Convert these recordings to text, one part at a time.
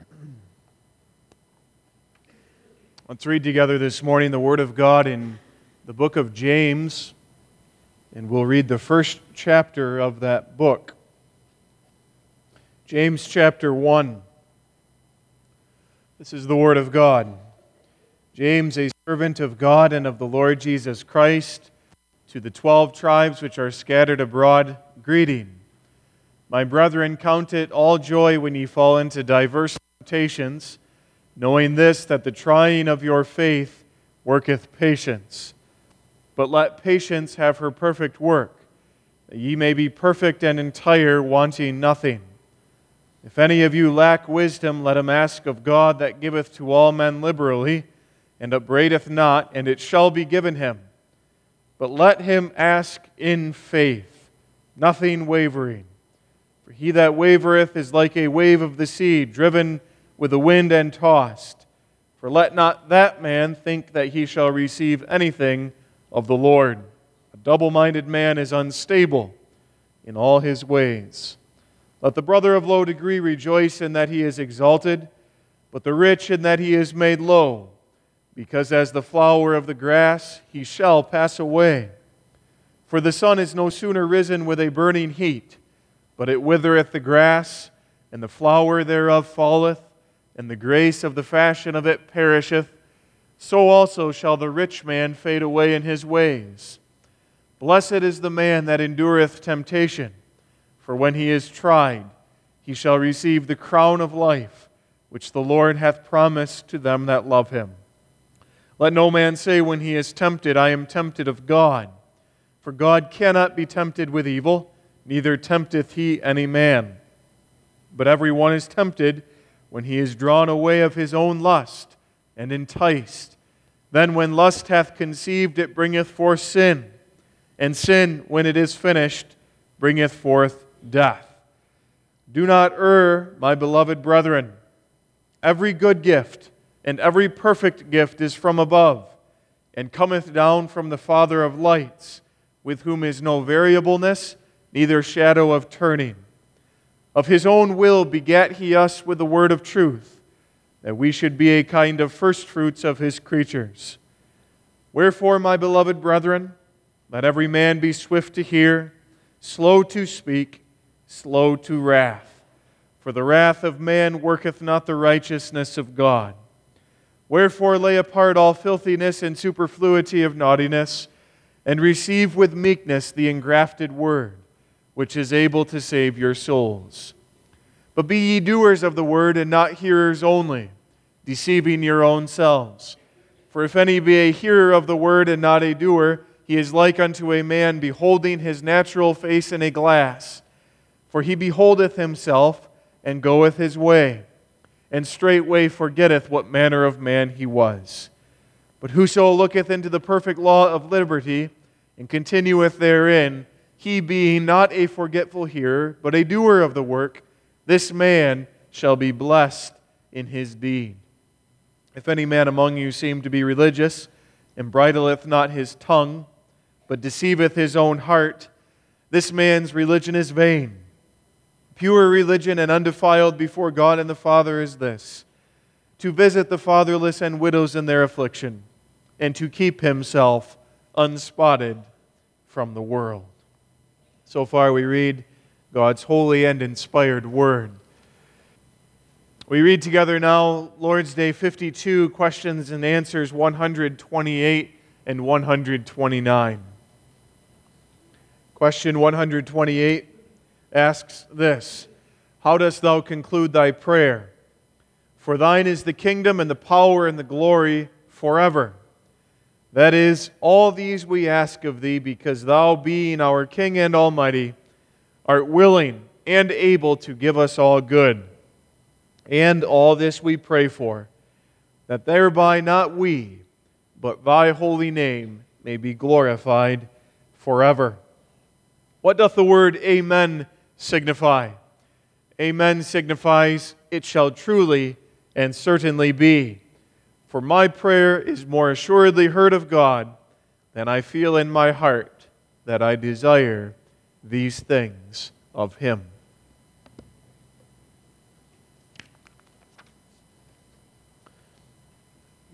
Let's read together this morning the Word of God in the book of James, and we'll read the first chapter of that book. James chapter 1. This is the Word of God. James, a servant of God and of the Lord Jesus Christ, to the 12 tribes which are scattered abroad, greeting. My brethren, count it all joy when ye fall into diverse temptations, knowing this, that the trying of your faith worketh patience. But let patience have her perfect work, that ye may be perfect and entire, wanting nothing. If any of you lack wisdom, let him ask of God, that giveth to all men liberally, and upbraideth not, and it shall be given him. But let him ask in faith, nothing wavering. For he that wavereth is like a wave of the sea, driven with the wind and tossed. For let not that man think that he shall receive anything of the Lord. A double-minded man is unstable in all his ways. Let the brother of low degree rejoice in that he is exalted, but the rich in that he is made low, because as the flower of the grass he shall pass away. For the sun is no sooner risen with a burning heat, but it withereth the grass, and the flower thereof falleth, and the grace of the fashion of it perisheth. So also shall the rich man fade away in his ways. Blessed is the man that endureth temptation, for when he is tried, he shall receive the crown of life, which the Lord hath promised to them that love him. Let no man say when he is tempted, I am tempted of God. For God cannot be tempted with evil, neither tempteth he any man. But every one is tempted when he is drawn away of his own lust, and enticed. Then when lust hath conceived, it bringeth forth sin. And sin, when it is finished, bringeth forth death. Do not err, my beloved brethren. Every good gift and every perfect gift is from above, and cometh down from the Father of lights, with whom is no variableness, neither shadow of turning. Of his own will begat he us with the word of truth, that we should be a kind of firstfruits of his creatures. Wherefore, my beloved brethren, let every man be swift to hear, slow to speak, slow to wrath. For the wrath of man worketh not the righteousness of God. Wherefore lay apart all filthiness and superfluity of naughtiness, and receive with meekness the engrafted word, which is able to save your souls. But be ye doers of the word, and not hearers only, deceiving your own selves. For if any be a hearer of the word and not a doer, he is like unto a man beholding his natural face in a glass. For he beholdeth himself, and goeth his way, and straightway forgetteth what manner of man he was. But whoso looketh into the perfect law of liberty, and continueth therein, he being not a forgetful hearer, but a doer of the work, this man shall be blessed in his deed. If any man among you seem to be religious, and bridleth not his tongue, but deceiveth his own heart, this man's religion is vain. Pure religion and undefiled before God and the Father is this: to visit the fatherless and widows in their affliction, and to keep himself unspotted from the world. So far we read God's holy and inspired Word. We read together now Lord's Day 52, questions and answers 128 and 129. Question 128 asks this: How dost thou conclude thy prayer? For thine is the kingdom and the power and the glory forever. That is, all these we ask of thee, because thou, being our King and Almighty, art willing and able to give us all good. And all this we pray for, that thereby not we, but thy holy name may be glorified forever. What doth the word Amen signify? Amen signifies, it shall truly and certainly be. For my prayer is more assuredly heard of God than I feel in my heart that I desire these things of Him.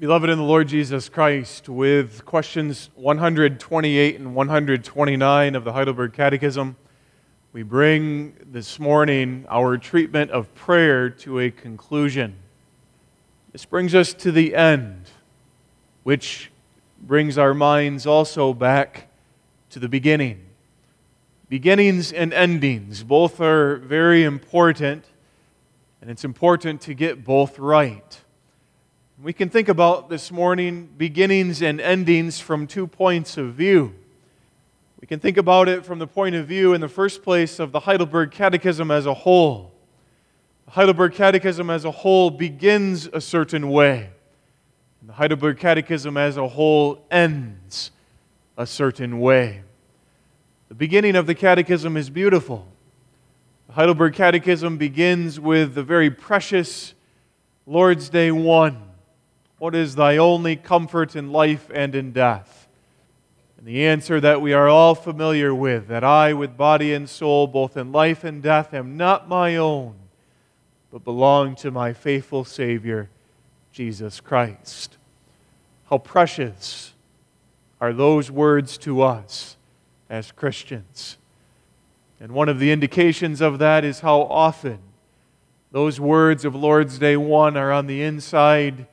Beloved in the Lord Jesus Christ, with questions 128 and 129 of the Heidelberg Catechism, we bring this morning our treatment of prayer to a conclusion. This brings us to the end, which brings our minds also back to the beginning. Beginnings and endings, both are very important, and it's important to get both right. We can think about this morning beginnings and endings from 2 points of view. We can think about it from the point of view, in the first place, of the Heidelberg Catechism as a whole. The Heidelberg Catechism as a whole begins a certain way, and the Heidelberg Catechism as a whole ends a certain way. The beginning of the Catechism is beautiful. The Heidelberg Catechism begins with the very precious Lord's Day 1. What is thy only comfort in life and in death? And the answer that we are all familiar with, that I with body and soul, both in life and death, am not my own, but belong to my faithful Savior, Jesus Christ. How precious are those words to us as Christians. And one of the indications of that is how often those words of Lord's Day 1 are on the inside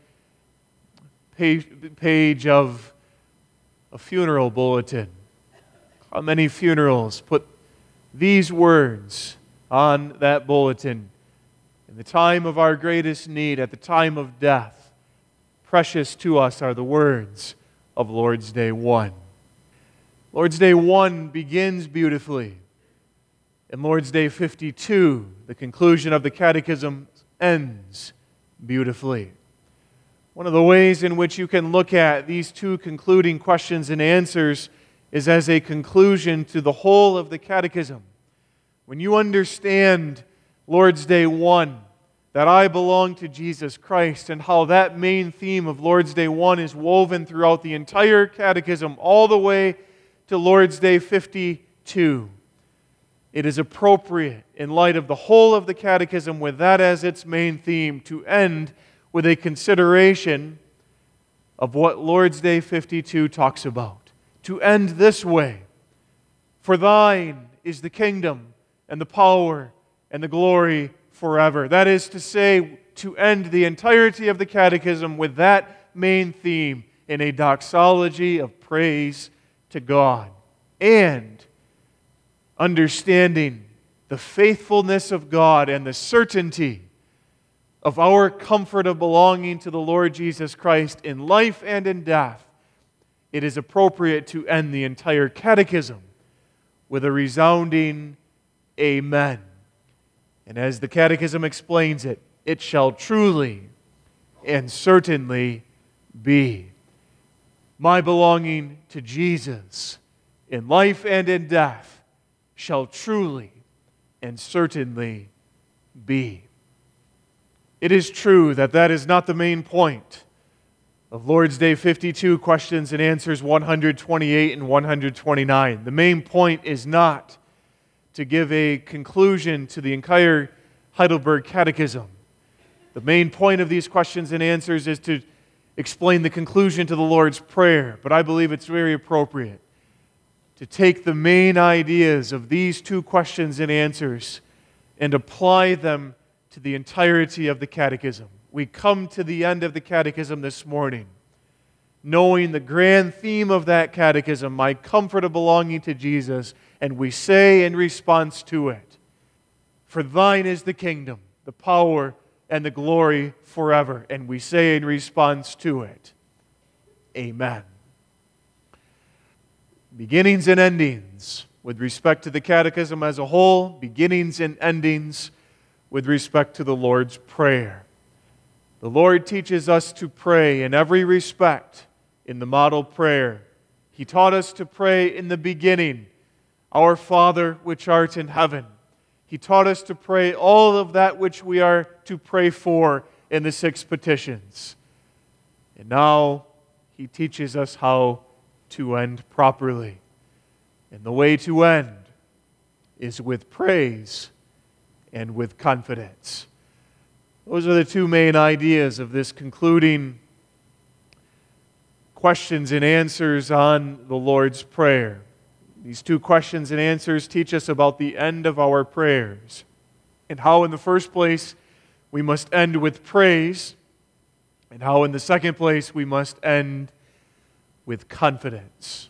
page of a funeral bulletin. How many funerals put these words on that bulletin? In the time of our greatest need, at the time of death, precious to us are the words of Lord's Day 1. Lord's Day 1 begins beautifully, and Lord's Day 52, the conclusion of the Catechism, ends beautifully. One of the ways in which you can look at these two concluding questions and answers is as a conclusion to the whole of the Catechism. When you understand Lord's Day 1, that I belong to Jesus Christ, and how that main theme of Lord's Day 1 is woven throughout the entire Catechism, all the way to Lord's Day 52, it is appropriate, in light of the whole of the Catechism, with that as its main theme, to end with a consideration of what Lord's Day 52 talks about. To end this way: for thine is the kingdom and the power and the glory forever. That is to say, to end the entirety of the Catechism with that main theme in a doxology of praise to God, and understanding the faithfulness of God and the certainty of our comfort of belonging to the Lord Jesus Christ in life and in death. It is appropriate to end the entire Catechism with a resounding Amen. And as the Catechism explains it, it shall truly and certainly be. My belonging to Jesus in life and in death shall truly and certainly be. It is true that that is not the main point of Lord's Day 52, questions and answers 128 and 129. The main point is not to give a conclusion to the entire Heidelberg Catechism. The main point of these questions and answers is to explain the conclusion to the Lord's Prayer. But I believe it's very appropriate to take the main ideas of these two questions and answers and apply them to the entirety of the Catechism. We come to the end of the Catechism this morning, knowing the grand theme of that Catechism, my comfort of belonging to Jesus, and we say in response to it, for thine is the kingdom, the power, and the glory forever. And we say in response to it, Amen. Beginnings and endings with respect to the Catechism as a whole, beginnings and endings with respect to the Lord's Prayer. The Lord teaches us to pray in every respect in the model prayer. He taught us to pray in the beginning, Our Father which art in heaven. He taught us to pray all of that which we are to pray for in the 6 petitions. And now He teaches us how to end properly. And the way to end is with praise and with confidence. Those are the two main ideas of this concluding questions and answers on the Lord's Prayer. These two questions and answers teach us about the end of our prayers and how, in the first place, we must end with praise, and how, in the second place, we must end with confidence.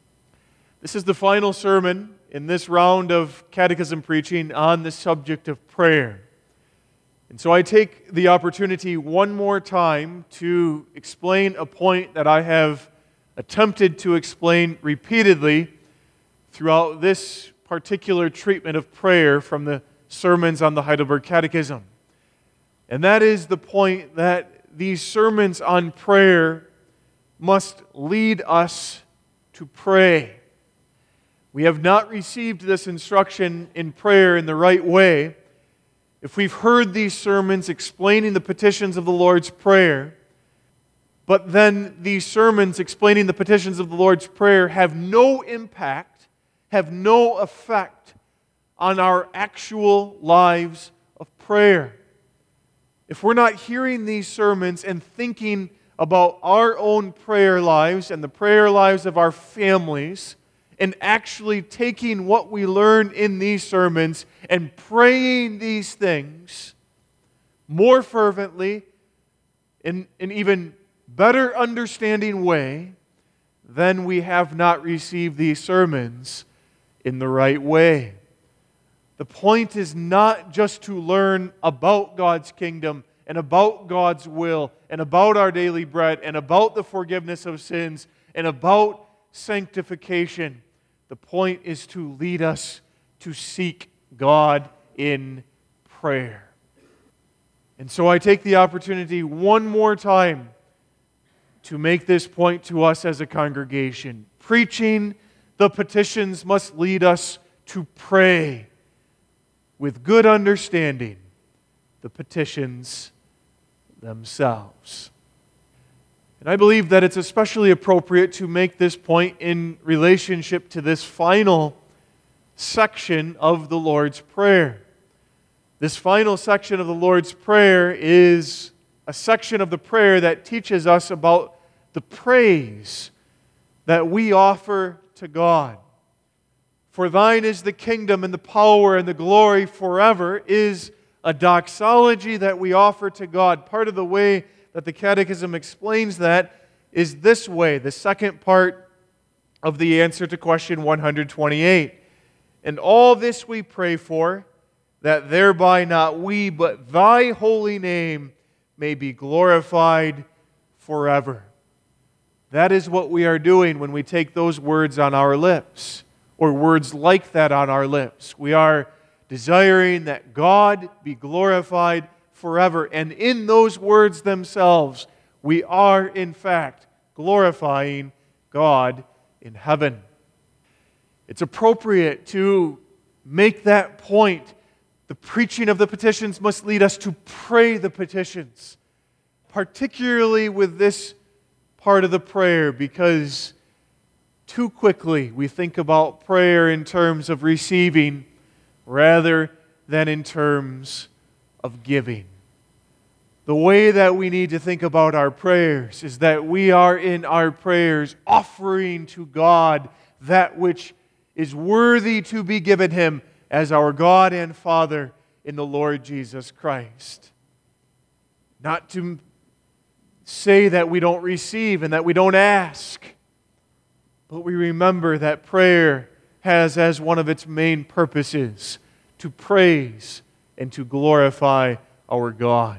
This is the final sermon in this round of catechism preaching on the subject of prayer. And so I take the opportunity one more time to explain a point that I have attempted to explain repeatedly throughout this particular treatment of prayer from the sermons on the Heidelberg Catechism. And that is the point that these sermons on prayer must lead us to pray. We have not received this instruction in prayer in the right way if we've heard these sermons explaining the petitions of the Lord's Prayer, but then these sermons explaining the petitions of the Lord's Prayer have no impact, have no effect on our actual lives of prayer. If we're not hearing these sermons and thinking about our own prayer lives and the prayer lives of our families, and actually taking what we learn in these sermons and praying these things more fervently, in an even better understanding way, then we have not received these sermons in the right way. The point is not just to learn about God's kingdom and about God's will and about our daily bread and about the forgiveness of sins and about sanctification. The point is to lead us to seek God in prayer. And so I take the opportunity one more time to make this point to us as a congregation. Preaching the petitions must lead us to pray with good understanding the petitions themselves. And I believe that it's especially appropriate to make this point in relationship to this final section of the Lord's Prayer. This final section of the Lord's Prayer is a section of the prayer that teaches us about the praise that we offer to God. For thine is the kingdom and the power and the glory forever is a doxology that we offer to God. Part of the way that the Catechism explains that is this way, the second part of the answer to question 128. And all this we pray for, that thereby not we, but thy holy name may be glorified forever. That is what we are doing when we take those words on our lips, or words like that on our lips. We are desiring that God be glorified forever. And in those words themselves, we are in fact glorifying God in heaven. It's appropriate to make that point. The preaching of the petitions must lead us to pray the petitions, particularly with this part of the prayer, because too quickly we think about prayer in terms of receiving rather than in terms of giving. The way that we need to think about our prayers is that we are in our prayers offering to God that which is worthy to be given Him as our God and Father in the Lord Jesus Christ. Not to say that we don't receive and that we don't ask, but we remember that prayer has as one of its main purposes to praise and to glorify our God.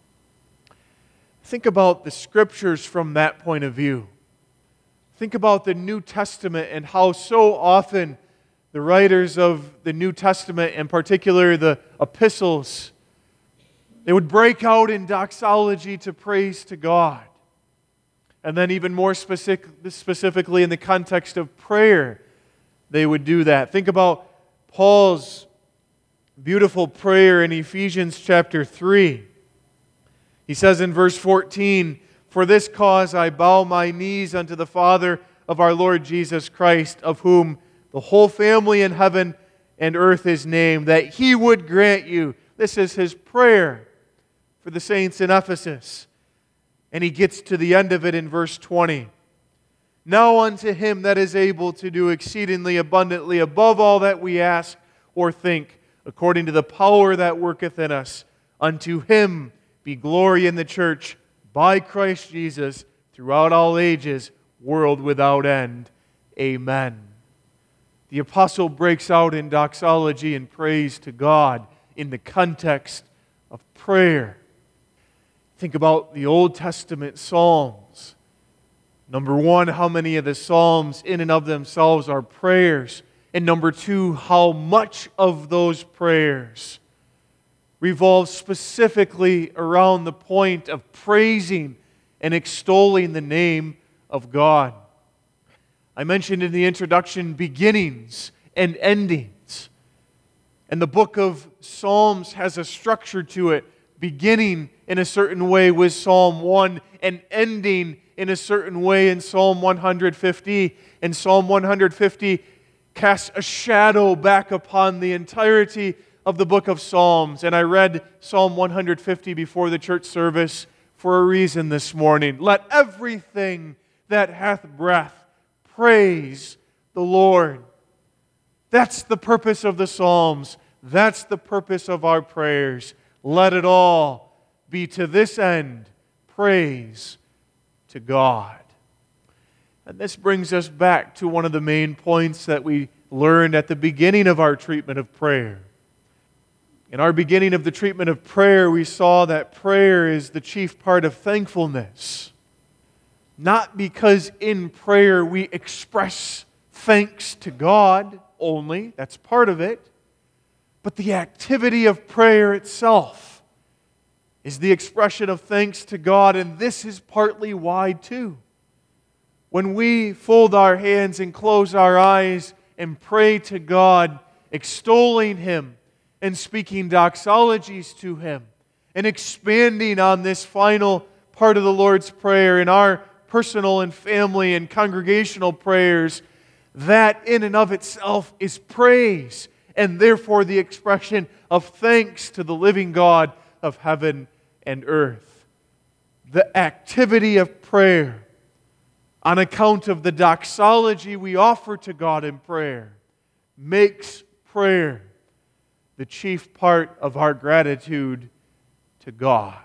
Think about the Scriptures from that point of view. Think about the New Testament and how so often the writers of the New Testament, in particular the epistles, they would break out in doxology to praise to God. And then even more specifically in the context of prayer, they would do that. Think about Paul's beautiful prayer in Ephesians chapter 3. He says in verse 14, "For this cause I bow my knees unto the Father of our Lord Jesus Christ, of whom the whole family in heaven and earth is named, that He would grant you." This is his prayer for the saints in Ephesus. And he gets to the end of it in verse 20. Now unto Him that is able to do exceedingly abundantly above all that we ask or think, according to the power that worketh in us, unto Him be glory in the church by Christ Jesus throughout all ages, world without end. Amen. The apostle breaks out in doxology and praise to God in the context of prayer. Think about the Old Testament Psalms. Number one, how many of the Psalms in and of themselves are prayers? And number two, how much of those prayers revolves specifically around the point of praising and extolling the name of God. I mentioned in the introduction beginnings and endings. And the book of Psalms has a structure to it, beginning in a certain way with Psalm 1 and ending in a certain way in Psalm 150. And Psalm 150 casts a shadow back upon the entirety of the book of Psalms. And I read Psalm 150 before the church service for a reason this morning. Let everything that hath breath praise the Lord. That's the purpose of the Psalms. That's the purpose of our prayers. Let it all be to this end, praise to God. And this brings us back to one of the main points that we learned at the beginning of our treatment of prayer. In our beginning of the treatment of prayer, we saw that prayer is the chief part of thankfulness. Not because in prayer we express thanks to God only, that's part of it, but the activity of prayer itself is the expression of thanks to God, and this is partly why too. When we fold our hands and close our eyes and pray to God, extolling Him and speaking doxologies to Him and expanding on this final part of the Lord's Prayer in our personal and family and congregational prayers, that in and of itself is praise and therefore the expression of thanks to the living God of heaven and earth. The activity of prayer, on account of the doxology we offer to God in prayer, makes prayer the chief part of our gratitude to God.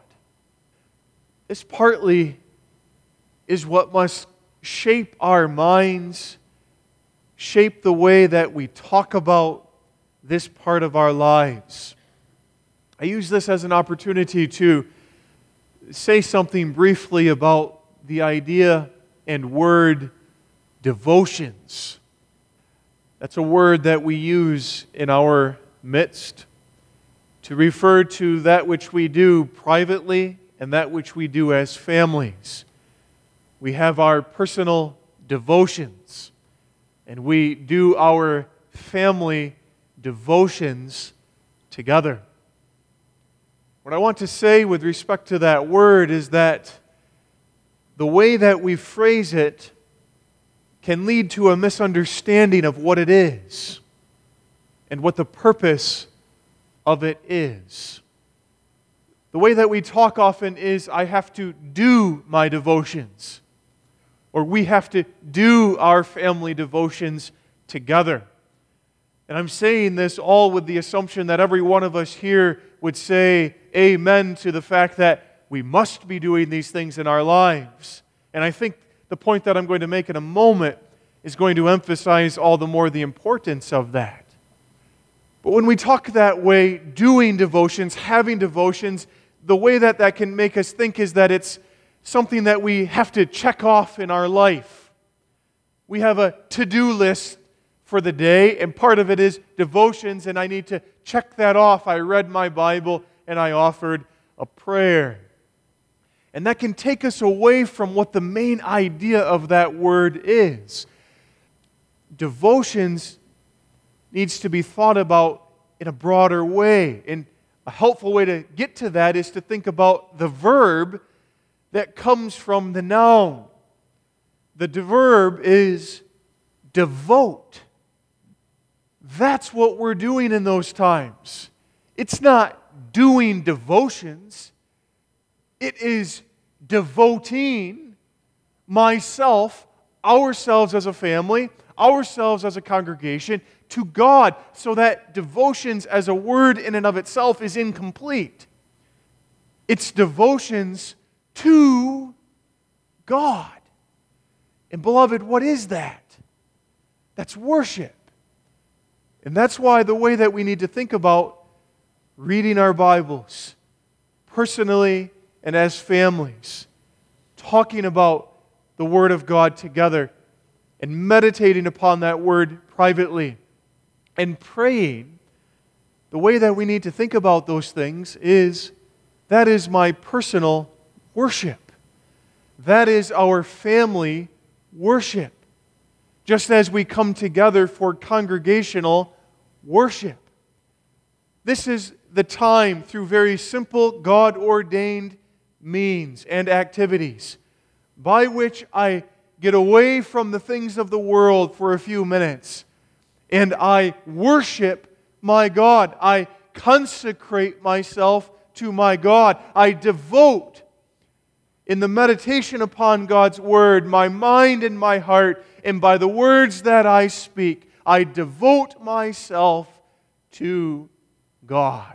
This partly is what must shape our minds, shape the way that we talk about this part of our lives. I use this as an opportunity to say something briefly about the idea and word devotions. That's a word that we use in our midst to refer to that which we do privately and that which we do as families. We have our personal devotions, and we do our family devotions together. What I want to say with respect to that word is that the way that we phrase it can lead to a misunderstanding of what it is and what the purpose of it is. The way that we talk often is, I have to do my devotions, or we have to do our family devotions together. And I'm saying this all with the assumption that every one of us here would say amen to the fact that we must be doing these things in our lives. And I think the point that I'm going to make in a moment is going to emphasize all the more the importance of that. But when we talk that way, doing devotions, having devotions, the way that that can make us think is that it's something that we have to check off in our life. We have a to-do list for the day, and part of it is devotions, and I need to check that off. I read my Bible, and I offered a prayer. And that can take us away from what the main idea of that word is. Devotions needs to be thought about in a broader way. And a helpful way to get to that is to think about the verb that comes from the noun. The verb is devote. That's what we're doing in those times. It's not doing devotions. It is devoting myself ourselves as a family, ourselves as a congregation, to God, so that devotions as a word in and of itself is incomplete. It's devotions to God. And beloved, what is that? That's worship. And that's why the way that we need to think about reading our Bibles, personally and as families, talking about the Word of God together, and meditating upon that Word privately, and praying, the way that we need to think about those things is, that is my personal worship. That is our family worship. Just as we come together for congregational worship. This is the time, through very simple God-ordained means and activities, by which I get away from the things of the world for a few minutes and I worship my God. I consecrate myself to my God. I devote, in the meditation upon God's Word, my mind and my heart, and by the words that I speak, I devote myself to God.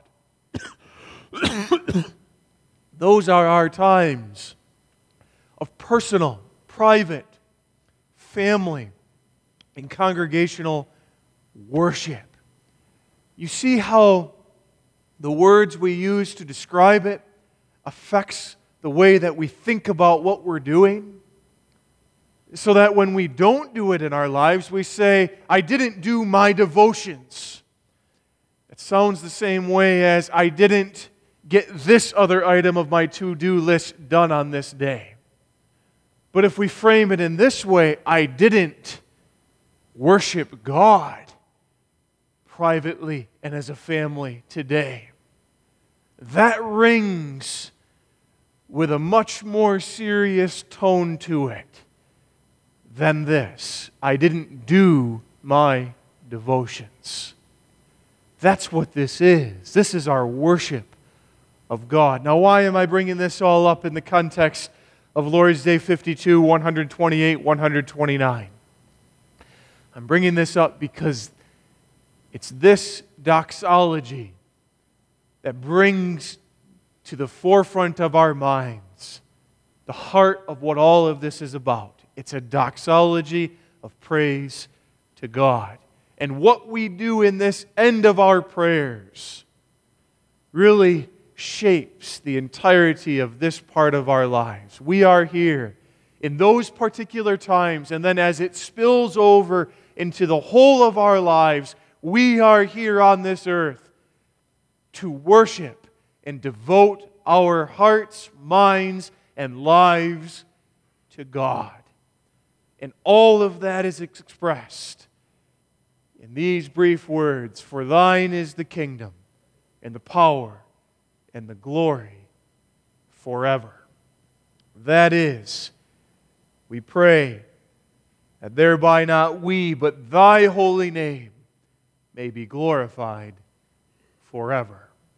Those are our times of personal, private, family, and congregational worship. You see how the words we use to describe it affects the way that we think about what we're doing? So that when we don't do it in our lives, we say, I didn't do my devotions. It sounds the same way as I didn't get this other item of my to-do list done on this day. But if we frame it in this way, I didn't worship God privately and as a family today. That rings with a much more serious tone to it than this. I didn't do my devotions. That's what this is. This is our worship of God. Now, why am I bringing this all up in the context of Lord's Day 52, 128, 129? I'm bringing this up because it's this doxology that brings to the forefront of our minds the heart of what all of this is about. It's a doxology of praise to God. And what we do in this end of our prayers really shapes the entirety of this part of our lives. We are here in those particular times, and then as it spills over into the whole of our lives, we are here on this earth to worship and devote our hearts, minds, and lives to God. And all of that is expressed in these brief words, for thine is the kingdom and the power and the glory forever. That is, we pray that thereby not we, but thy holy name may be glorified forever.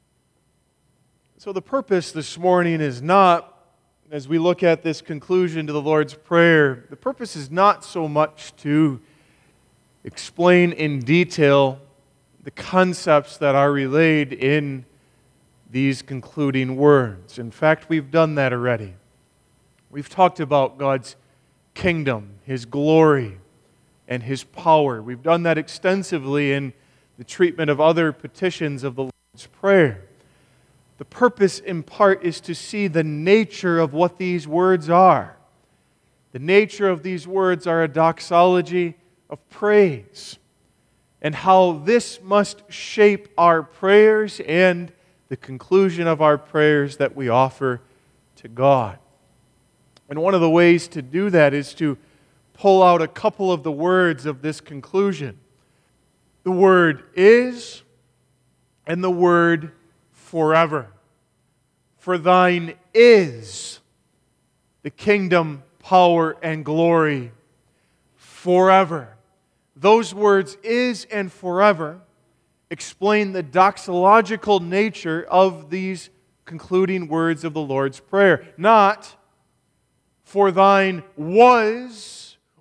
So the purpose this morning is not, as we look at this conclusion to the Lord's Prayer, the purpose is not so much to explain in detail the concepts that are relayed in these concluding words. In fact, we've done that already. We've talked about God's kingdom, His glory, and His power. We've done that extensively in the treatment of other petitions of the Lord's Prayer. The purpose, in part, is to see the nature of what these words are. The nature of these words are a doxology of praise, and how this must shape our prayers and the conclusion of our prayers that we offer to God. And one of the ways to do that is to pull out a couple of the words of this conclusion. The word is and the word forever. For thine is the kingdom, power, and glory forever. Those words, is and forever, explain the doxological nature of these concluding words of the Lord's Prayer. Not, for thine was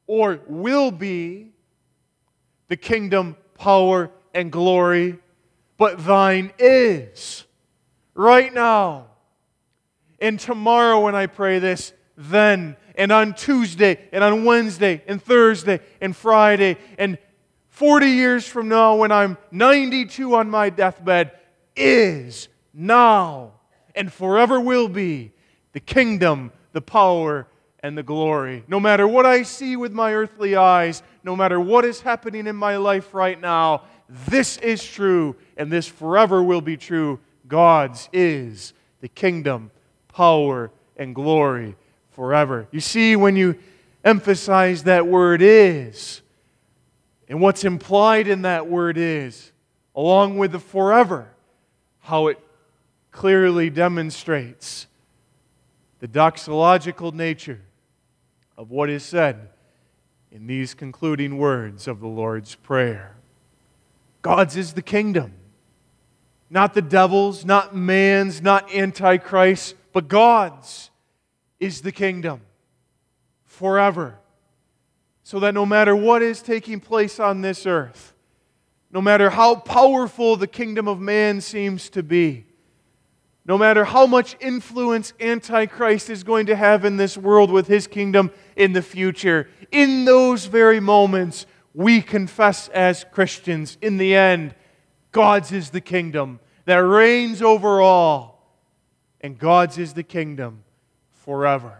or will be the kingdom, power, and glory, but thine is right now. And tomorrow when I pray this, then, and on Tuesday, and on Wednesday, and Thursday, and Friday, and 40 years from now when I'm 92 on my deathbed, is now and forever will be the kingdom, the power, and the glory. No matter what I see with my earthly eyes, no matter what is happening in my life right now, this is true, and this forever will be true. God's is the kingdom, power, and glory forever. You see, when you emphasize that word is, and what's implied in that word is, along with the forever, how it clearly demonstrates the doxological nature of what is said in these concluding words of the Lord's Prayer. God's is the kingdom. Not the devil's, not man's, not Antichrist's, but God's is the kingdom forever. So that no matter what is taking place on this earth, no matter how powerful the kingdom of man seems to be, no matter how much influence Antichrist is going to have in this world with his kingdom in the future, in those very moments, we confess as Christians, in the end, God's is the kingdom that reigns over all, and God's is the kingdom forever.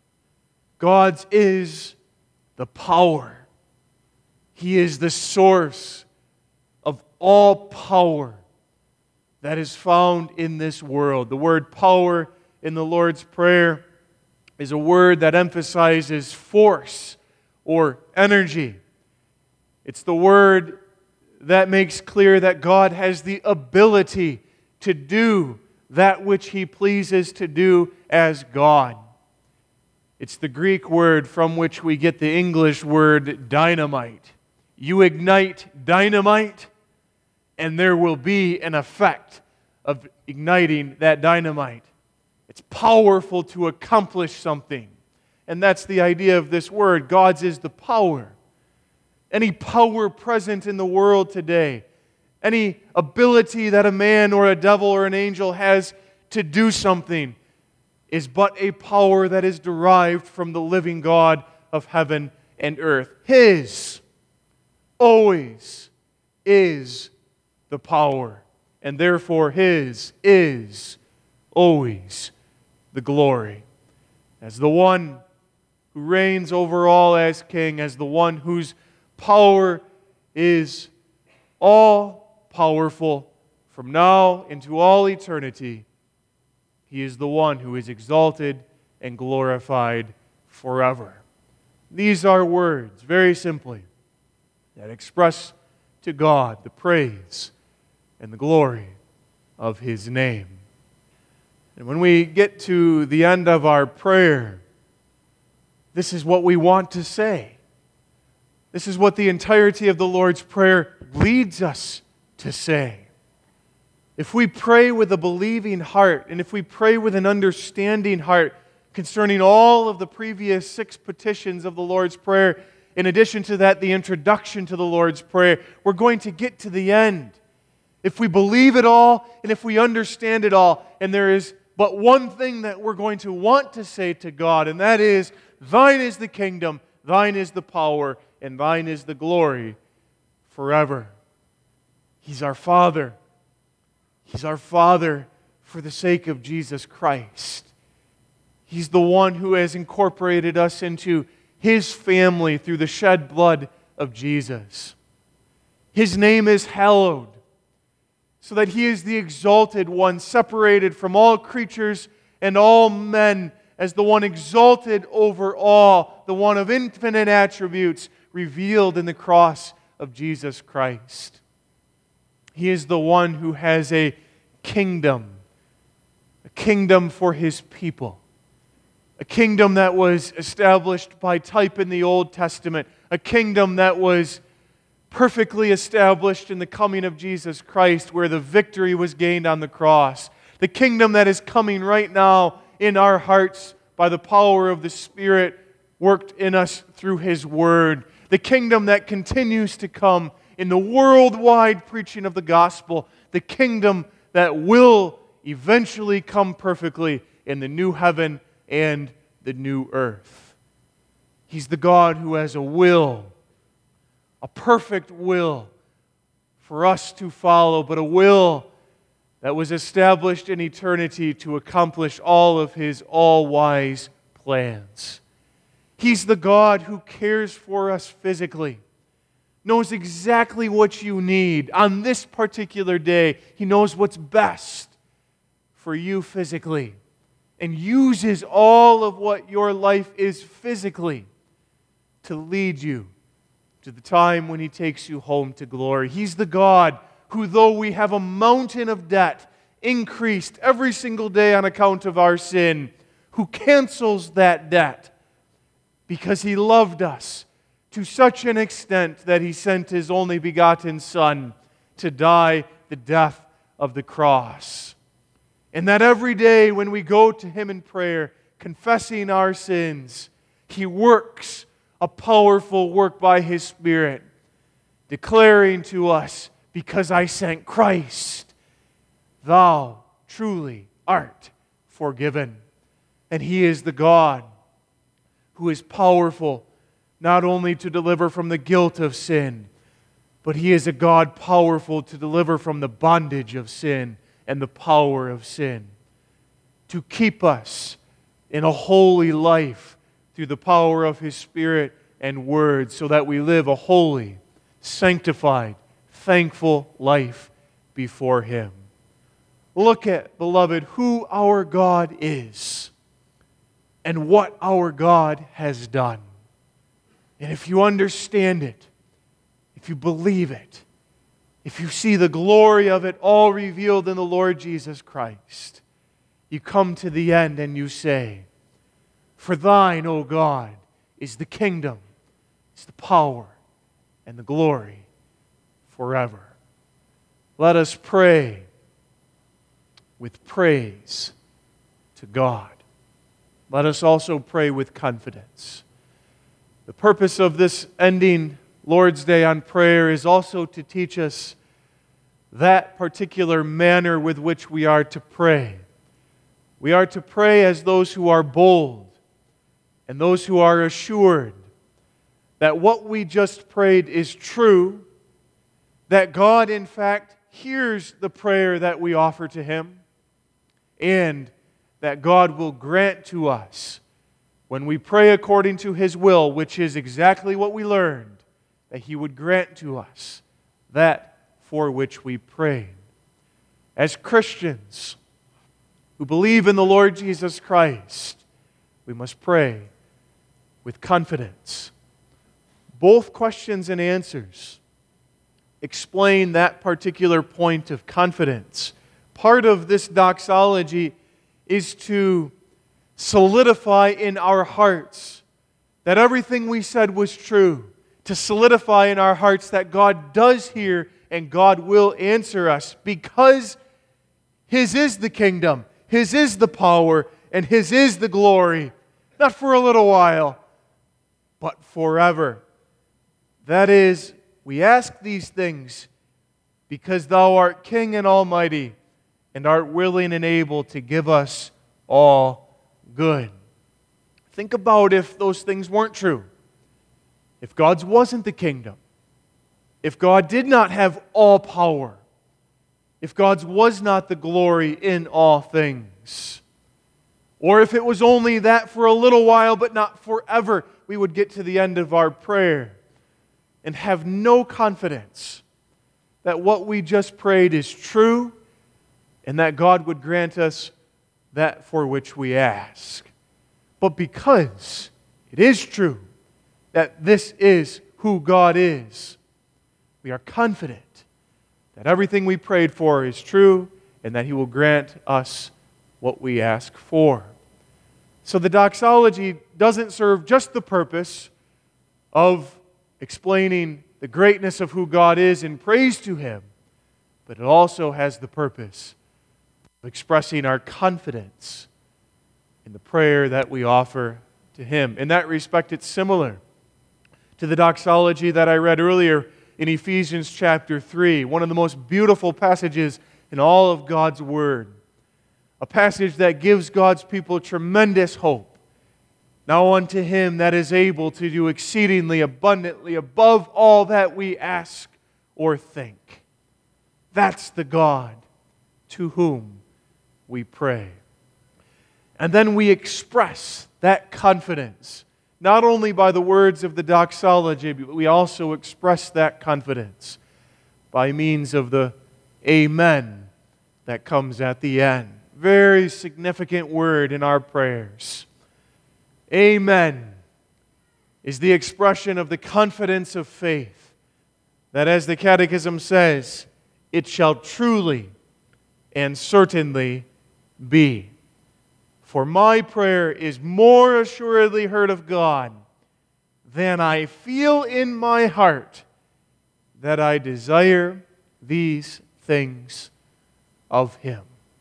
God's is the power. He is the source of all power that is found in this world. The word power in the Lord's Prayer is a word that emphasizes force or energy. It's the word that makes clear that God has the ability to do that which He pleases to do as God. It's the Greek word from which we get the English word dynamite. You ignite dynamite, and there will be an effect of igniting that dynamite. It's powerful to accomplish something. And that's the idea of this word. God's is the power. Any power present in the world today, any ability that a man or a devil or an angel has to do something, is but a power that is derived from the living God of heaven and earth. His always is the power, and therefore His is always the glory. As the one who reigns over all as King, as the one whose power is all powerful from now into all eternity, He is the one who is exalted and glorified forever. These are words, very simply, that express to God the praise and the glory of His name. And when we get to the end of our prayer, this is what we want to say. This is what the entirety of the Lord's Prayer leads us to say. If we pray with a believing heart, and if we pray with an understanding heart concerning all of the previous 6 petitions of the Lord's Prayer, in addition to that, the introduction to the Lord's Prayer, we're going to get to the end. If we believe it all, and if we understand it all, and there is but one thing that we're going to want to say to God, and that is, Thine is the kingdom, Thine is the power, and Thine is the glory forever. He's our Father. He's our Father for the sake of Jesus Christ. He's the one who has incorporated us into His family through the shed blood of Jesus. His name is hallowed, so that He is the exalted one, separated from all creatures and all men, as the one exalted over all, the one of infinite attributes revealed in the cross of Jesus Christ. He is the one who has a kingdom for His people. A kingdom that was established by type in the Old Testament. A kingdom that was perfectly established in the coming of Jesus Christ, where the victory was gained on the cross. The kingdom that is coming right now in our hearts by the power of the Spirit worked in us through His Word, the kingdom that continues to come in the worldwide preaching of the gospel, the kingdom that will eventually come perfectly in the new heaven and the new earth. He's the God who has a will, a perfect will for us to follow, but a will that was established in eternity to accomplish all of His all-wise plans. He's the God who cares for us physically, knows exactly what you need on this particular day. He knows what's best for you physically, and uses all of what your life is physically to lead you to the time when He takes you home to glory. He's the God who, though we have a mountain of debt increased every single day on account of our sin, who cancels that debt because He loved us to such an extent that He sent His only begotten Son to die the death of the cross. And that every day when we go to Him in prayer, confessing our sins, He works a powerful work by His Spirit, declaring to us, because I sent Christ, thou truly art forgiven. And He is the God who is powerful not only to deliver from the guilt of sin, but He is a God powerful to deliver from the bondage of sin and the power of sin, to keep us in a holy life through the power of His Spirit and Word, so that we live a holy, sanctified, thankful life before Him. Look at, beloved, who our God is and what our God has done. And if you understand it, if you believe it, if you see the glory of it all revealed in the Lord Jesus Christ, you come to the end and you say, for thine, O God, is the kingdom, is the power, and the glory forever. Let us pray with praise to God. Let us also pray with confidence. The purpose of this ending Lord's Day on prayer is also to teach us that particular manner with which we are to pray. We are to pray as those who are bold and those who are assured that what we just prayed is true, that God, in fact, hears the prayer that we offer to Him, and that God will grant to us, when we pray according to His will, which is exactly what we learned, that He would grant to us that for which we prayed. As Christians who believe in the Lord Jesus Christ, we must pray with confidence. Both questions and answers explain that particular point of confidence. Part of this doxology is to solidify in our hearts that everything we said was true, to solidify in our hearts that God does hear and God will answer us, because His is the kingdom, His is the power, and His is the glory, not for a little while, but forever. That is, we ask these things because Thou art King and Almighty, and art willing and able to give us all good. Think about if those things weren't true. If God's wasn't the kingdom. If God did not have all power. If God's was not the glory in all things. Or if it was only that for a little while but not forever, we would get to the end of our prayer and have no confidence that what we just prayed is true and that God would grant us that for which we ask. But because it is true that this is who God is, we are confident that everything we prayed for is true and that He will grant us what we ask for. So the doxology doesn't serve just the purpose of explaining the greatness of who God is in praise to Him, but it also has the purpose of expressing our confidence in the prayer that we offer to Him. In that respect, it's similar to the doxology that I read earlier in Ephesians chapter 3, one of the most beautiful passages in all of God's Word. A passage that gives God's people tremendous hope. Now unto Him that is able to do exceedingly abundantly above all that we ask or think. That's the God to whom we pray. And then we express that confidence, not only by the words of the doxology, but we also express that confidence by means of the Amen that comes at the end. Very significant word in our prayers. Amen is the expression of the confidence of faith that, as the Catechism says, it shall truly and certainly be. For my prayer is more assuredly heard of God than I feel in my heart that I desire these things of Him.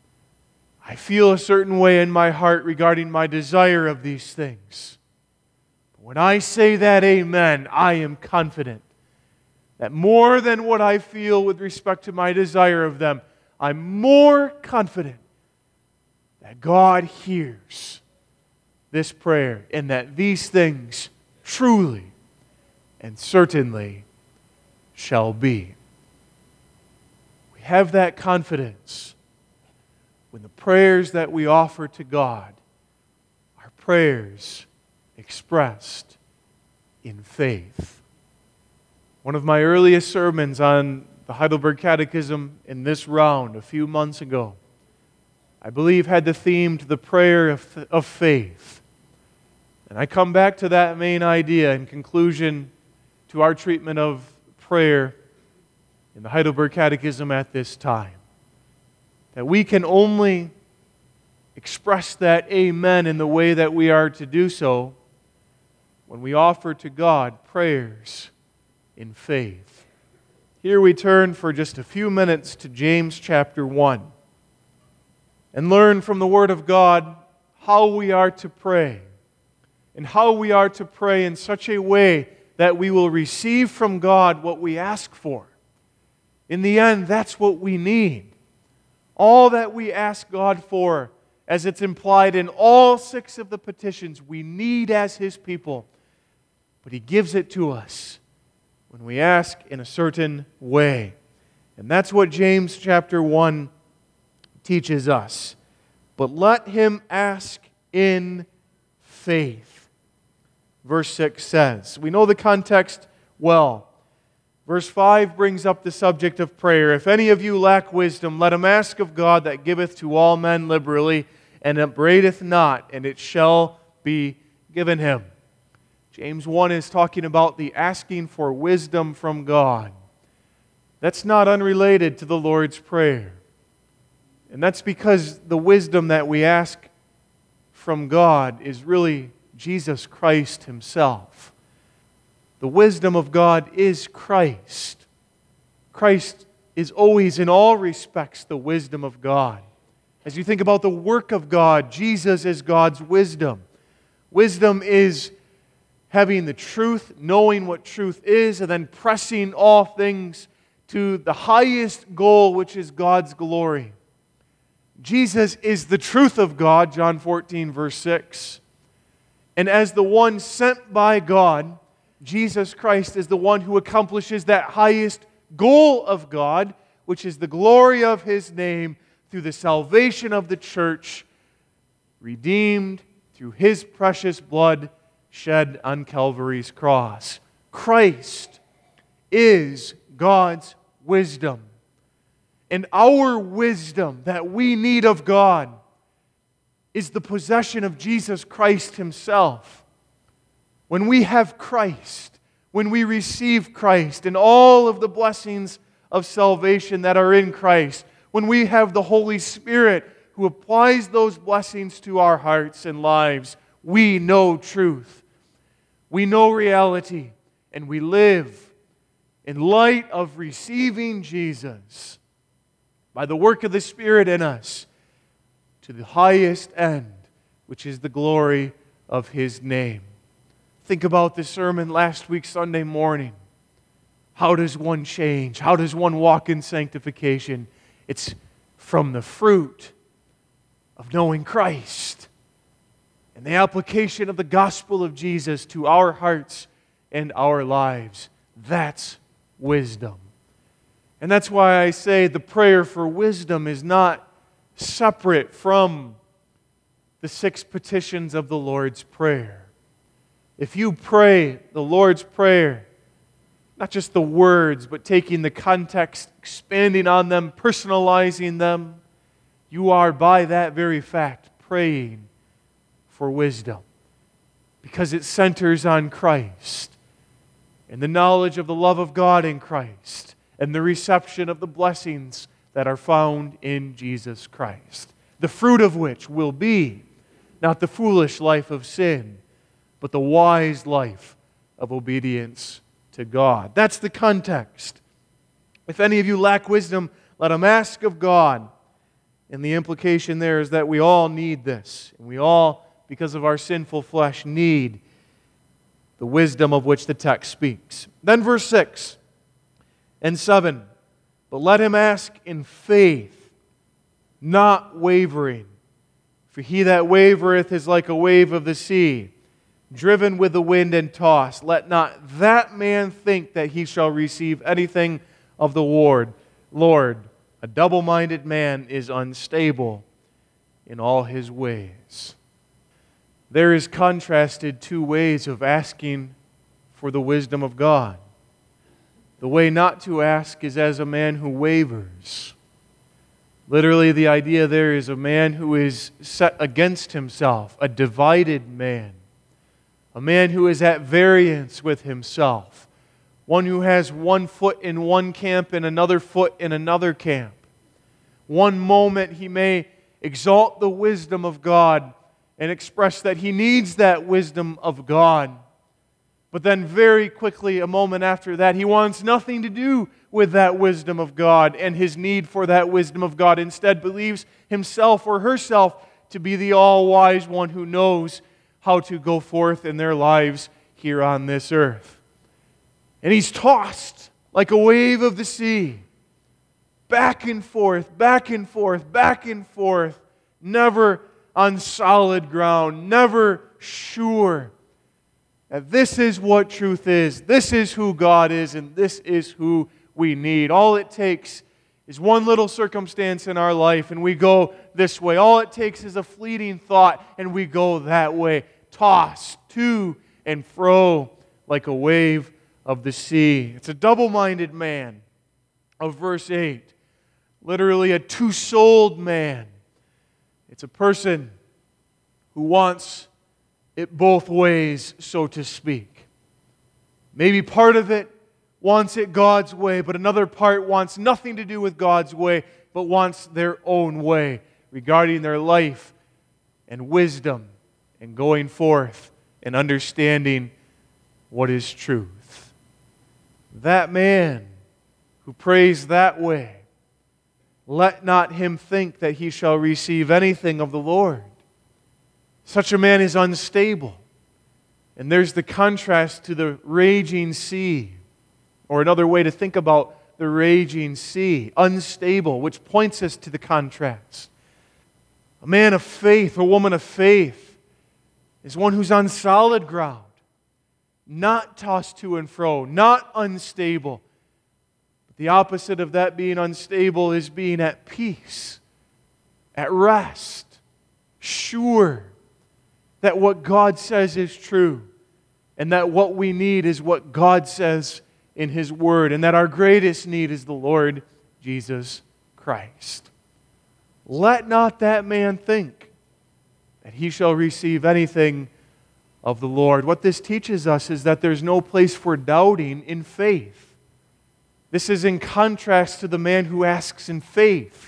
I feel a certain way in my heart regarding my desire of these things. But when I say that amen, I am confident that more than what I feel with respect to my desire of them, I'm more confident that God hears this prayer and that these things truly and certainly shall be. We have that confidence when the prayers that we offer to God are prayers expressed in faith. One of my earliest sermons on the Heidelberg Catechism in this round a few months ago, I believe, had the theme to the prayer of faith. And I come back to that main idea in conclusion to our treatment of prayer in the Heidelberg Catechism at this time. That we can only express that amen in the way that we are to do so when we offer to God prayers in faith. Here we turn for just a few minutes to James chapter 1 and learn from the Word of God how we are to pray and how we are to pray in such a way that we will receive from God what we ask for. In the end, that's what we need. All that we ask God for, as it's implied in all 6 of the petitions, we need as His people. But He gives it to us when we ask in a certain way. And that's what James chapter 1 teaches us. But let him ask in faith. Verse 6 says, we know the context well. Verse 5 brings up the subject of prayer. If any of you lack wisdom, let him ask of God that giveth to all men liberally, and upbraideth not, and it shall be given him. James 1 is talking about the asking for wisdom from God. That's not unrelated to the Lord's Prayer. And that's because the wisdom that we ask from God is really Jesus Christ Himself. The wisdom of God is Christ. Christ is always, in all respects, the wisdom of God. As you think about the work of God, Jesus is God's wisdom. Wisdom is having the truth, knowing what truth is, and then pressing all things to the highest goal, which is God's glory. Jesus is the truth of God, John 14, verse 6. And as the one sent by God, Jesus Christ is the one who accomplishes that highest goal of God, which is the glory of His name through the salvation of the church, redeemed through His precious blood shed on Calvary's cross. Christ is God's wisdom. And our wisdom that we need of God is the possession of Jesus Christ Himself. When we have Christ, when we receive Christ and all of the blessings of salvation that are in Christ, when we have the Holy Spirit who applies those blessings to our hearts and lives, we know truth. We know reality, and we live in light of receiving Jesus by the work of the Spirit in us to the highest end, which is the glory of His name. Think about the sermon last week, Sunday morning. How does one change? How does one walk in sanctification? It's from the fruit of knowing Christ and the application of the gospel of Jesus to our hearts and our lives. That's wisdom. And that's why I say the prayer for wisdom is not separate from the 6 petitions of the Lord's Prayer. If you pray the Lord's Prayer, not just the words, but taking the context, expanding on them, personalizing them, you are by that very fact praying for wisdom. Because it centers on Christ and the knowledge of the love of God in Christ and the reception of the blessings that are found in Jesus Christ. The fruit of which will be not the foolish life of sin, but the wise life of obedience to God. That's the context. If any of you lack wisdom, let him ask of God. And the implication there is that we all need this. And we all, because of our sinful flesh, need the wisdom of which the text speaks. Then verse 6 and 7. But let him ask in faith, not wavering. For he that wavereth is like a wave of the sea, driven with the wind and tossed. Let not that man think that he shall receive anything of the Lord. A double-minded man is unstable in all his ways. There is contrasted 2 ways of asking for the wisdom of God. The way not to ask is as a man who wavers. Literally, the idea there is a man who is set against himself, a divided man. A man who is at variance with himself. One who has one foot in one camp and another foot in another camp. One moment he may exalt the wisdom of God and express that he needs that wisdom of God. But then very quickly, a moment after that, he wants nothing to do with that wisdom of God and his need for that wisdom of God. Instead, believes himself or herself to be the all-wise one who knows how to go forth in their lives here on this earth. And he's tossed like a wave of the sea, back and forth, back and forth, back and forth, never on solid ground, never sure that this is what truth is, this is who God is, and this is who we need. All it takes is one little circumstance in our life, and we go this way. All it takes is a fleeting thought, and we go that way, tossed to and fro like a wave of the sea. It's a double-minded man of verse 8. Literally a two-souled man. It's a person who wants it both ways, so to speak. Maybe part of it wants it God's way, but another part wants nothing to do with God's way, but wants their own way regarding their life and wisdom and going forth and understanding what is truth. That man who prays that way, let not him think that he shall receive anything of the Lord. Such a man is unstable. And there's the contrast to the raging sea, or another way to think about the raging sea, unstable, which points us to the contrast. A man of faith, a woman of faith, is one who's on solid ground, not tossed to and fro, not unstable. But the opposite of that being unstable is being at peace, at rest, sure that what God says is true, and that what we need is what God says in His Word, and that our greatest need is the Lord Jesus Christ. Let not that man think that he shall receive anything of the Lord. What this teaches us is that there's no place for doubting in faith. This is in contrast to the man who asks in faith.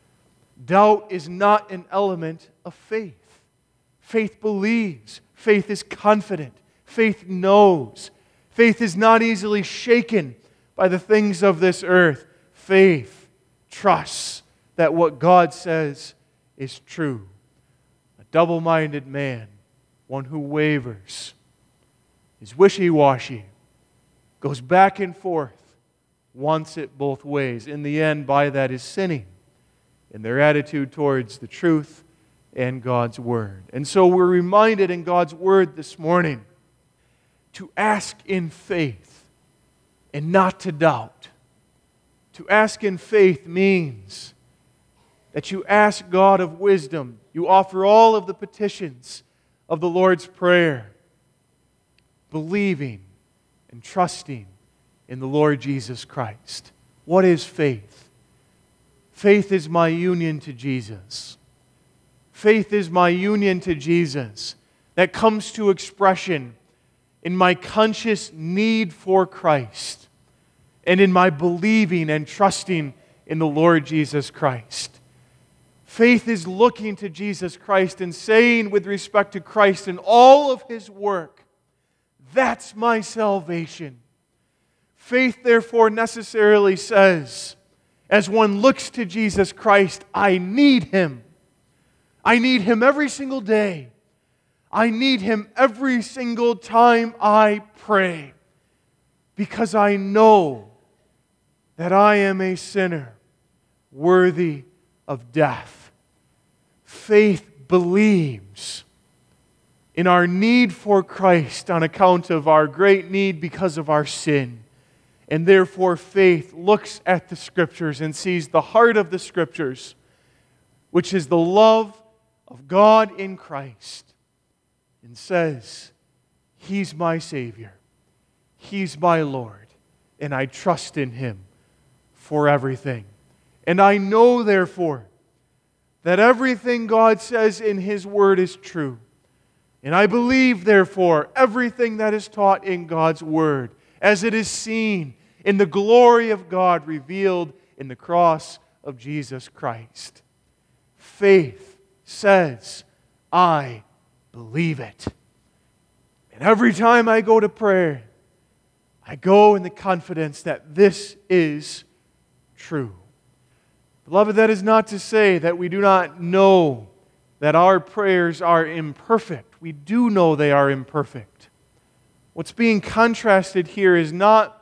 Doubt is not an element of faith. Faith believes. Faith is confident. Faith knows. Faith is not easily shaken by the things of this earth. Faith trusts that what God says is true. A double-minded man one who wavers, is wishy-washy, goes back and forth, wants it both ways. In the end, by that is sinning in their attitude towards the truth and God's Word. And so we're reminded in God's Word this morning to ask in faith and not to doubt. To ask in faith means that you ask God of wisdom. You offer all of the petitions of the Lord's Prayer, believing and trusting in the Lord Jesus Christ. What is faith? Faith is my union to Jesus. Faith is my union to Jesus that comes to expression in my conscious need for Christ and in my believing and trusting in the Lord Jesus Christ. Faith is looking to Jesus Christ and saying with respect to Christ and all of His work, that's my salvation. Faith, therefore, necessarily says, as one looks to Jesus Christ, I need Him. I need Him every single day. I need Him every single time I pray, because I know that I am a sinner worthy of death. Faith believes in our need for Christ on account of our great need because of our sin. And therefore faith looks at the Scriptures and sees the heart of the Scriptures, which is the love of God in Christ, and says, He's my Savior, He's my Lord, and I trust in Him for everything. And I know, therefore, that everything God says in His Word is true. And I believe, therefore, everything that is taught in God's Word, as it is seen in the glory of God revealed in the cross of Jesus Christ. Faith says, I believe it. And every time I go to prayer, I go in the confidence that this is true. Beloved, that is not to say that we do not know that our prayers are imperfect. We do know they are imperfect. What's being contrasted here is not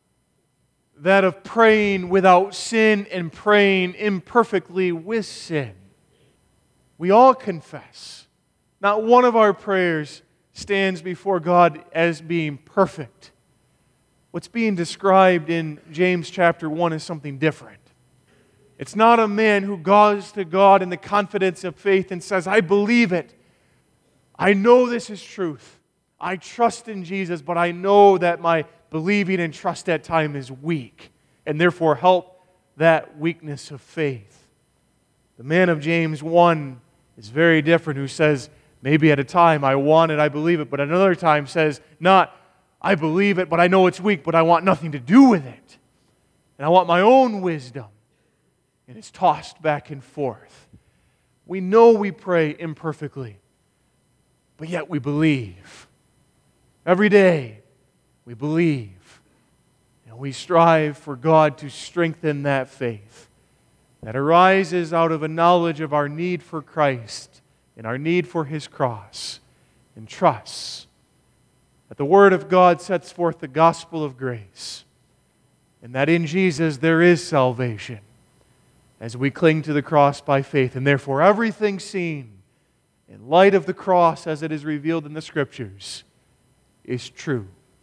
that of praying without sin and praying imperfectly with sin. We all confess. Not one of our prayers stands before God as being perfect. What's being described in James chapter 1 is something different. It's not a man who goes to God in the confidence of faith and says, I believe it. I know this is truth. I trust in Jesus, but I know that my believing and trust at times is weak, and therefore help that weakness of faith. The man of James 1 is very different, who says, maybe at a time I want it, I believe it, but at another time says, not, I believe it, but I know it's weak, but I want nothing to do with it. And I want my own wisdom. And it's tossed back and forth. We know we pray imperfectly, but yet we believe. Every day we believe. And we strive for God to strengthen that faith that arises out of a knowledge of our need for Christ and our need for His cross, and trusts that the Word of God sets forth the gospel of grace, and that in Jesus there is salvation as we cling to the cross by faith. And therefore everything seen in light of the cross as it is revealed in the Scriptures is true.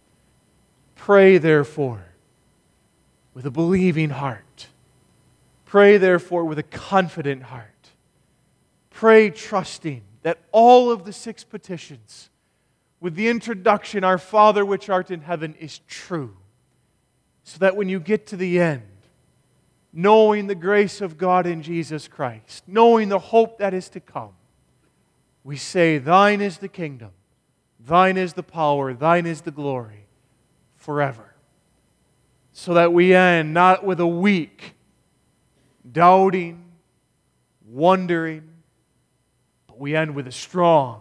Pray therefore with a believing heart. Pray therefore with a confident heart. Pray trusting that all of the 6 petitions, with the introduction, Our Father which art in heaven, is true. So that when you get to the end, knowing the grace of God in Jesus Christ, knowing the hope that is to come, we say, Thine is the kingdom, Thine is the power, Thine is the glory, forever. So that we end not with a weak, doubting, wondering, but we end with a strong,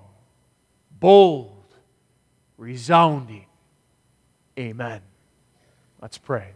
bold, resounding Amen. Let's pray.